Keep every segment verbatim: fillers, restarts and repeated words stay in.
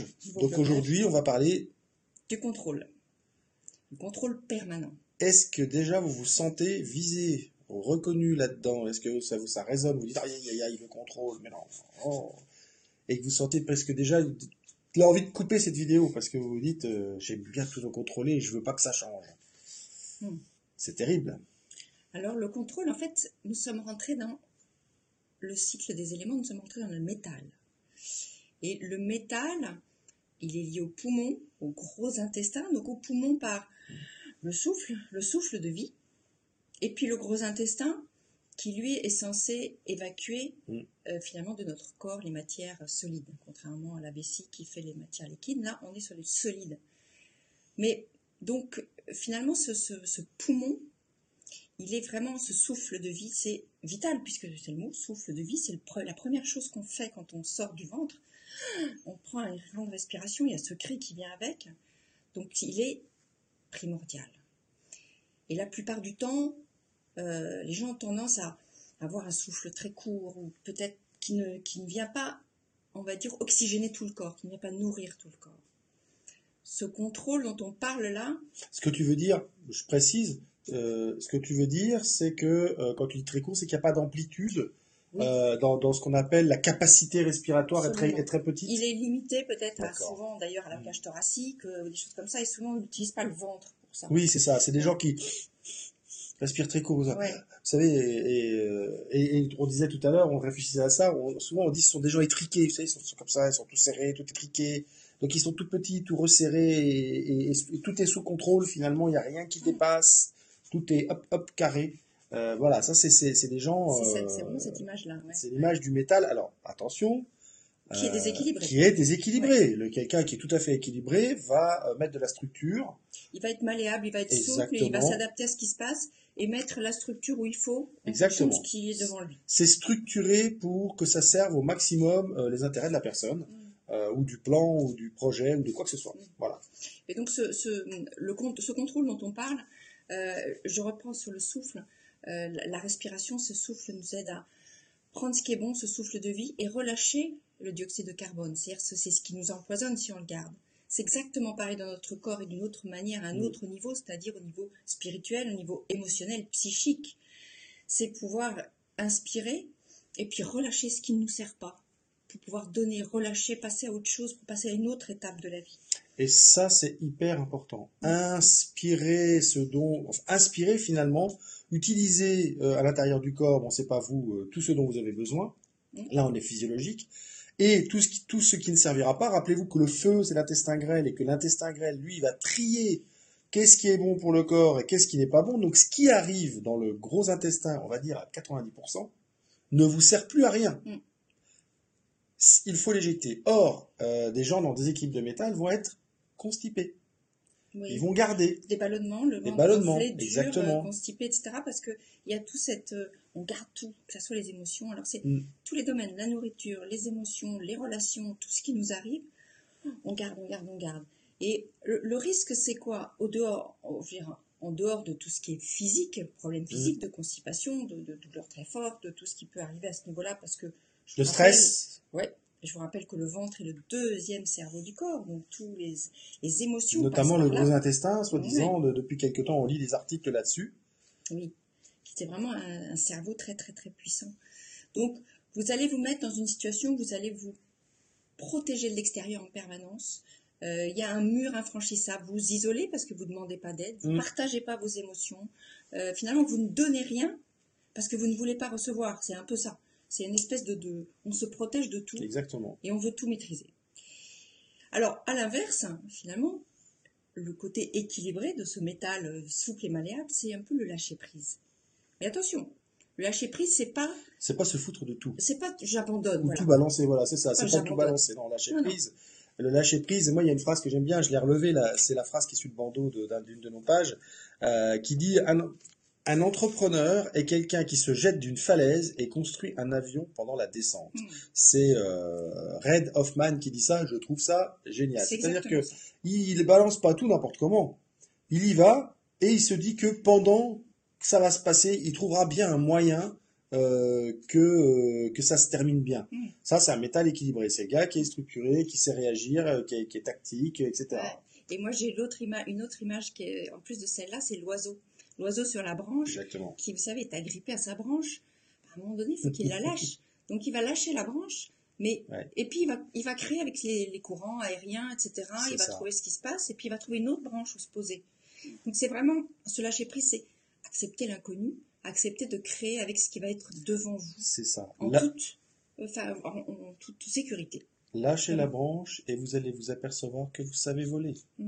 blocage. Niveau Donc blocage. aujourd'hui, on va parler, Du contrôle. Du contrôle permanent. est-ce que déjà vous vous sentez visé, reconnu là-dedans? Est-ce que ça vous ça résonne? Vous dites, aïe, aïe, aïe, aïe, le contrôle, mais non. Oh. Et que vous sentez presque déjà l'envie de couper cette vidéo parce que vous vous dites, euh, j'aime bien tout contrôler et je veux pas que ça change. Hmm. C'est terrible. Alors le contrôle, en fait, nous sommes rentrés dans le cycle des éléments, nous sommes rentrés dans le métal. Et le métal, il est lié au poumon, au gros intestin, donc au poumon par le souffle, le souffle de vie, et puis le gros intestin qui lui est censé évacuer Mm. euh, finalement de notre corps les matières solides, contrairement à la vessie qui fait les matières liquides. Là, on est sur les solides. Mais donc finalement, ce, ce, ce poumon, il est vraiment ce souffle de vie, c'est vital puisque c'est le mot souffle de vie, c'est le pre- la première chose qu'on fait quand on sort du ventre. On prend un grande respiration, il y a ce cri qui vient avec, donc il est primordial. Et la plupart du temps, euh, les gens ont tendance à avoir un souffle très court, ou peut-être qui ne, qui ne vient pas, on va dire, oxygéner tout le corps, qui ne vient pas nourrir tout le corps. Ce contrôle dont on parle là, Ce que tu veux dire, je précise, euh, ce que tu veux dire, c'est que euh, quand tu dis très court, c'est qu'il n'y a pas d'amplitude oui, euh, dans, dans ce qu'on appelle la capacité respiratoire est très, absolument. est très petite. Il est limité peut-être à D'accord. souvent d'ailleurs à la cage thoracique, euh, des choses comme ça, et souvent on n'utilise pas le ventre pour ça. Oui, c'est ça. C'est des gens qui respirent très court. Vous Ouais. savez, et, et, euh, et- et on disait tout à l'heure, on réfléchissait à ça, on- souvent on dit que ce sont des gens étriqués, vous savez, ils sont, sont comme ça, ils sont tout serrés, tout étriqués. Donc ils sont tout petits, tout resserrés, et, et- et tout est sous contrôle finalement, il n'y a rien qui dépasse, tout est hop, hop, carré. Euh, voilà, ça c'est c'est- c'est des gens, C'est cette- euh, c'est vraiment cette image-là. Ouais. c'est l'image du métal. Alors attention, Qui est euh, déséquilibré. qui est déséquilibré. Le quelqu'un qui est tout à fait équilibré va euh, mettre de la structure. Il va être malléable, il va être souple, et il va Exactement. s'adapter à ce qui se passe et mettre la structure où il faut en Exactement. fonction de ce qui est devant lui. C'est structuré pour que ça serve au maximum euh, les intérêts de la personne, Mm. euh, ou du plan, ou du projet, ou de quoi que ce soit. Mm. Voilà. Et donc ce, ce, le, con- ce contrôle dont on parle, euh, je reprends sur le souffle, euh, la, la respiration, ce souffle nous aide à prendre ce qui est bon, ce souffle de vie, et relâcher le dioxyde de carbone. C'est-à-dire que c'est ce qui nous empoisonne si on le garde. C'est exactement pareil dans notre corps et d'une autre manière, à un Mm. autre niveau, c'est-à-dire au niveau spirituel, au niveau émotionnel, psychique. C'est pouvoir inspirer et puis relâcher ce qui ne nous sert pas, pour pouvoir donner, relâcher, passer à autre chose, pour passer à une autre étape de la vie. Et ça, c'est hyper important. Inspirer ce dont, enfin, inspirer finalement, utiliser euh, à l'intérieur du corps, bon, c'est pas vous, euh, tout ce dont vous avez besoin. Mm. Là, on est physiologique. Et tout ce qui, tout ce qui ne servira pas, rappelez-vous que le feu, c'est l'intestin grêle, et que l'intestin grêle, lui, va trier qu'est-ce qui est bon pour le corps et qu'est-ce qui n'est pas bon. Donc, ce qui arrive dans le gros intestin, on va dire à quatre-vingt-dix pour cent, ne vous sert plus à rien. Mm. Il faut l'éjecter. Or, euh, des gens dans des équipes de métal vont être constipés. Oui. Ils vont garder. Des ballonnements, le Des ventre ballonnements, gonflé, dur, exactement. euh, constipé, et cetera. Parce qu'il y a tout cette... euh, on garde tout, que ce soit les émotions. Alors c'est Mm. tous les domaines, la nourriture, les émotions, les relations, tout ce qui nous arrive, on garde, on garde, on garde. Et le, le risque, c'est quoi? Au dehors, on- je veux dire, en dehors de tout ce qui est physique, problème physique, de constipation, de, de douleur très forte, de tout ce qui peut arriver à ce niveau-là, parce que... je Le vous rappelle- stress, Ouais, je vous rappelle que le ventre est le deuxième cerveau du corps, donc tous les, les émotions notamment passent le par gros là. intestin, soi-disant, de- depuis quelque temps, on lit des articles là-dessus. Oui, c'est vraiment un, un cerveau très très très puissant. Donc, vous allez vous mettre dans une situation où vous allez vous protéger de l'extérieur en permanence. Euh, Il y a un mur infranchissable, vous vous isolez parce que vous ne demandez pas d'aide, vous ne Mm. partagez pas vos émotions. Euh, finalement, vous ne donnez rien parce que vous ne voulez pas recevoir. C'est un peu ça. C'est une espèce de, de... On se protège de tout Exactement. et on veut tout maîtriser. Alors, à l'inverse, finalement, le côté équilibré de ce métal euh, souple et malléable, c'est un peu le lâcher-prise. Mais attention, le lâcher-prise, c'est pas, C'est pas se foutre de tout. c'est pas j'abandonne, Ou voilà. tout balancer, voilà, c'est ça. Pas C'est pas j'abandonne. tout balancer. Non, lâcher Non, non. prise. Le lâcher prise, et moi, il y a une phrase que j'aime bien, je l'ai relevée, là, c'est la phrase qui est sur le bandeau de- d'un- d'une de nos pages, euh, qui dit un, un entrepreneur est quelqu'un qui se jette d'une falaise et construit un avion pendant la descente. Hmm. C'est euh, Reid Hoffman qui dit ça, je trouve ça génial. C'est C'est-à-dire exactement que ça. il ne balance pas tout n'importe comment. Il y va et il se dit que pendant que ça va se passer, il trouvera bien un moyen euh, que, euh, que ça se termine bien. Mm. Ça, c'est un métal équilibré. C'est le gars qui est structuré, qui sait réagir, euh, qui est, qui est tactique, Ouais. et cetera. Et moi, j'ai l'autre ima- une autre image qui est, en plus de celle-là, c'est l'oiseau. L'oiseau sur la branche, Exactement. qui, vous savez, est agrippé à sa branche. À un moment donné, il faut qu'il la lâche. Donc, il va lâcher la branche, mais Ouais, et puis il va, il va créer avec les, les courants aériens, et cetera. c'est Il va ça. trouver ce qui se passe, et puis il va trouver une autre branche où se poser. Donc, c'est vraiment ce lâcher prise, c'est accepter l'inconnu, accepter de créer avec ce qui va être devant vous, C'est ça. en La- toute, enfin, en, en toute sécurité. lâchez la Vraiment. branche et vous allez vous apercevoir que vous savez voler. Mm.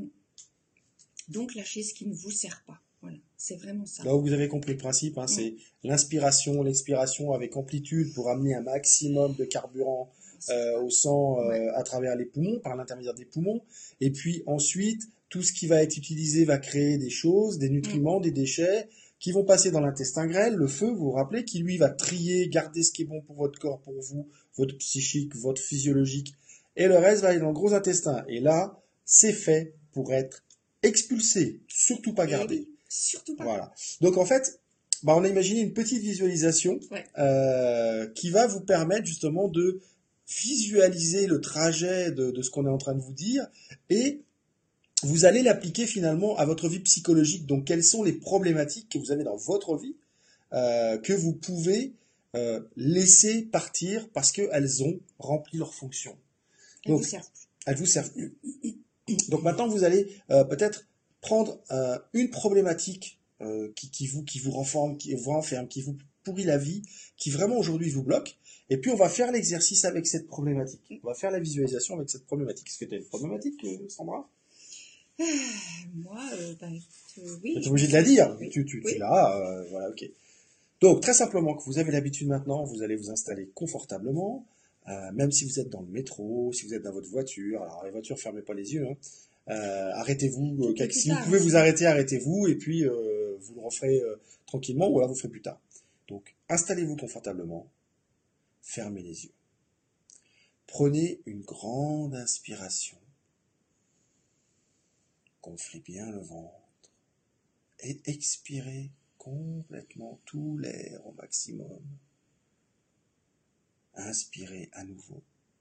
Donc, lâchez ce qui ne vous sert pas. Voilà, c'est vraiment ça. Là où vous avez compris le principe, hein, Mm. c'est l'inspiration, l'expiration avec amplitude pour amener un maximum de carburant euh, au sang euh, Ouais. à travers les poumons, par l'intermédiaire des poumons. Et puis ensuite, tout ce qui va être utilisé va créer des choses, des Mm. nutriments, des déchets qui vont passer dans l'intestin grêle, le feu, vous vous rappelez, qui lui va trier, garder ce qui est bon pour votre corps, pour vous, votre psychique, votre physiologique. Et le reste va aller dans le gros intestin. Et là, c'est fait pour être expulsé, surtout pas Et gardé. oui, surtout pas. Voilà. Donc en fait, bah, on a imaginé une petite visualisation Ouais. euh, qui va vous permettre justement de visualiser le trajet de, de ce qu'on est en train de vous dire et vous allez l'appliquer finalement à votre vie psychologique. Donc quelles sont les problématiques que vous avez dans votre vie euh, que vous pouvez euh, laisser partir parce qu'elles ont rempli leur fonction. Elle vous Donc sert plus. elles vous servent plus. Donc maintenant, vous allez euh, peut-être prendre euh, une problématique euh, qui, qui vous, qui vous renferme, qui vous renferme, qui vous pourrit la vie, qui vraiment aujourd'hui vous bloque. Et puis on va faire l'exercice avec cette problématique. On va faire la visualisation avec cette problématique. Est-ce que tu as une problématique, euh, Sandra? Ah, moi, euh, bah, écoute, euh, oui. Tu es je obligé de pense la que- dire. Oui. Tu, tu, tu Oui. l'as. euh, voilà, ok. Donc très simplement, que vous avez l'habitude maintenant, vous allez vous installer confortablement. Euh, même si vous êtes dans le métro, si vous êtes dans votre voiture. Alors les voitures, fermez pas les yeux, hein. Euh, arrêtez-vous, euh, Tout est quelque- plus si vous tard, pouvez hein, vous sinon. arrêter, arrêtez-vous, et puis euh, vous le referez euh, tranquillement, ou alors vous le ferez plus tard. Donc, installez-vous confortablement, fermez les yeux. Prenez une grande inspiration, gonflez bien le ventre, et expirez complètement tout l'air au maximum. Inspirez à nouveau.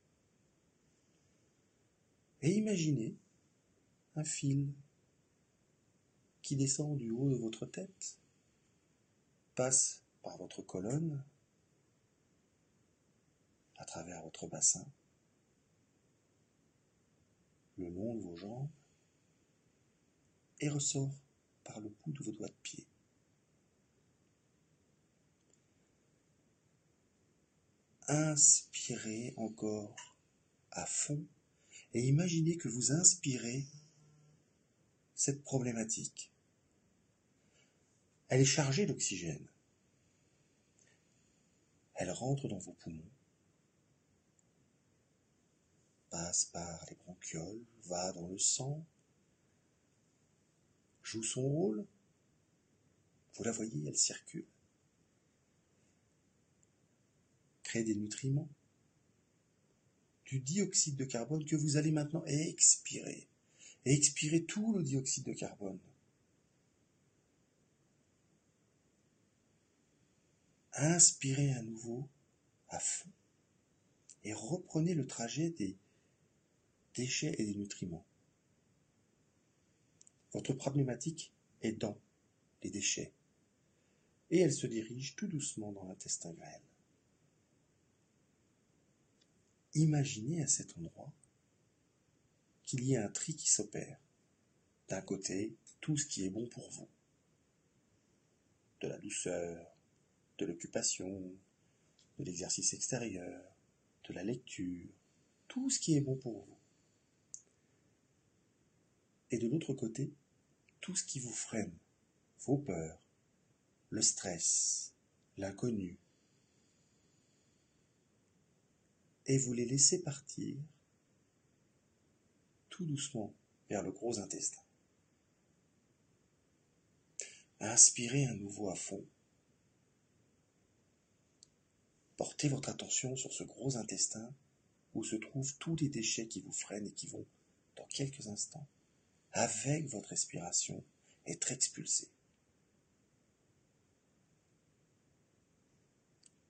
Et imaginez un fil qui descend du haut de votre tête, passe par votre colonne, à travers votre bassin, le long de vos jambes, et ressort par le bout de vos doigts de pied. Inspirez encore à fond et imaginez que vous inspirez cette problématique. Elle est chargée d'oxygène. Elle rentre dans vos poumons, passe par les bronchioles, va dans le sang, joue son rôle. Vous la voyez, elle circule, crée des nutriments, du dioxyde de carbone que vous allez maintenant expirer. Et expirer tout le dioxyde de carbone. Inspirez à nouveau à fond et reprenez le trajet des déchets et des nutriments. Votre problématique est dans les déchets et elle se dirige tout doucement dans l'intestin grêle. Imaginez à cet endroit qu'il y a un tri qui s'opère. D'un côté, tout ce qui est bon pour vous. De la douceur, de l'occupation, de l'exercice extérieur, de la lecture, tout ce qui est bon pour vous. Et de l'autre côté, tout ce qui vous freine, vos peurs, le stress, l'inconnu. Et vous les laissez partir tout doucement vers le gros intestin. Inspirez à nouveau à fond. Portez votre attention sur ce gros intestin où se trouvent tous les déchets qui vous freinent et qui vont, dans quelques instants, avec votre respiration, être expulsés.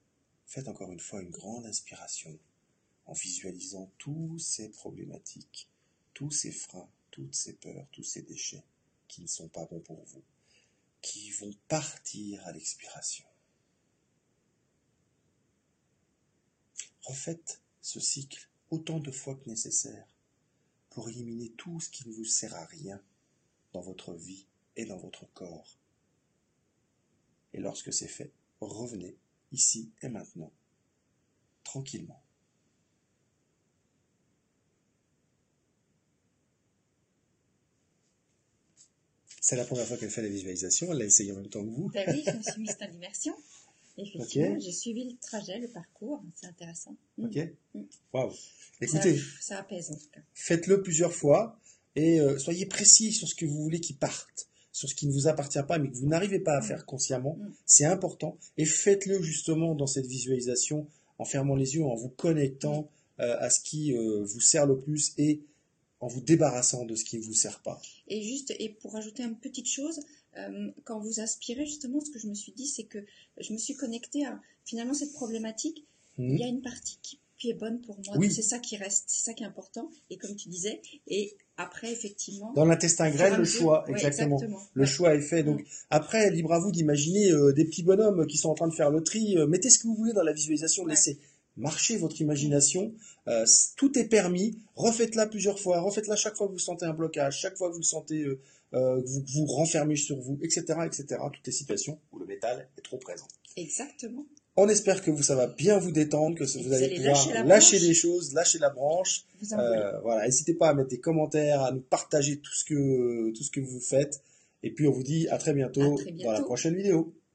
Faites encore une fois une grande inspiration en visualisant toutes ces problématiques, tous ces freins, toutes ces peurs, tous ces déchets qui ne sont pas bons pour vous, qui vont partir à l'expiration. Refaites ce cycle autant de fois que nécessaire pour éliminer tout ce qui ne vous sert à rien dans votre vie et dans votre corps. Et lorsque c'est fait, revenez ici et maintenant, tranquillement. C'est la première fois qu'elle fait la visualisation, elle l'a essayé en même temps que vous. Ben oui, je me suis mise en immersion. Effectivement, okay. J'ai suivi le trajet, le parcours, c'est intéressant. Ok. Mmh. Waouh. Écoutez, ça, ça apaise en tout cas. Faites-le plusieurs fois et euh, soyez précis sur ce que vous voulez qui parte, sur ce qui ne vous appartient pas mais que vous n'arrivez pas à faire consciemment. Mmh. C'est important et faites-le justement dans cette visualisation en fermant les yeux, en vous connectant euh, à ce qui euh, vous sert le plus et en vous débarrassant de ce qui ne vous sert pas. Et juste, et pour ajouter une petite chose, euh, quand vous aspirez, justement, ce que je me suis dit, c'est que je me suis connectée à, finalement, cette problématique. Mmh. Il y a une partie qui, qui est bonne pour moi. Oui. C'est ça qui reste, c'est ça qui est important. Et comme tu disais, et après, effectivement... Dans l'intestin grêle, le choix, ouais, exactement. exactement. Le ouais. choix est fait. Donc, mmh. après, libre à vous d'imaginer euh, des petits bonhommes qui sont en train de faire le tri. Euh, mettez ce que vous voulez dans la visualisation, ouais. Laissez marcher votre imagination. Euh, tout est permis. Refaites-la plusieurs fois. Refaites-la chaque fois que vous sentez un blocage, chaque fois que vous sentez euh, euh, que vous vous renfermez sur vous, et cetera, et cetera. Toutes les situations où le métal est trop présent. Exactement. On espère que vous, ça va bien vous détendre, que vous, vous allez pouvoir lâcher, lâcher les choses, lâcher la branche. Euh, voilà, n'hésitez pas à mettre des commentaires, à nous partager tout ce que tout ce que vous faites. Et puis on vous dit à très bientôt, à très bientôt. Dans la prochaine vidéo.